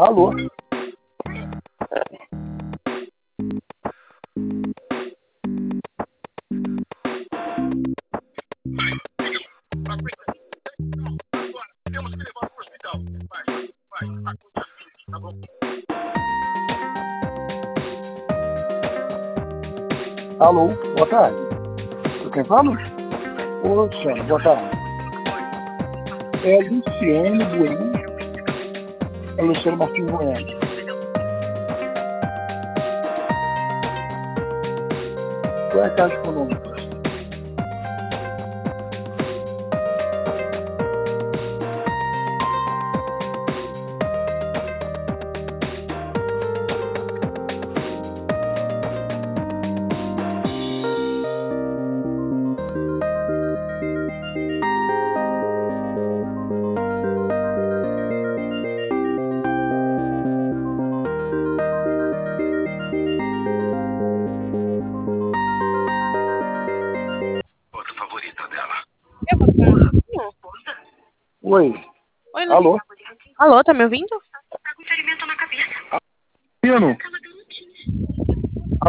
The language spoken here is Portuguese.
Alô? Alô, boa tarde. Quem fala? Ô, Luciano, boa tarde. É Luciano Bueno. É Luciano Martins Bueno. Qual é a Caixa Econômica? Eu vou falar. Oi. Oi, Alô? Alô, tá me ouvindo? Luciano?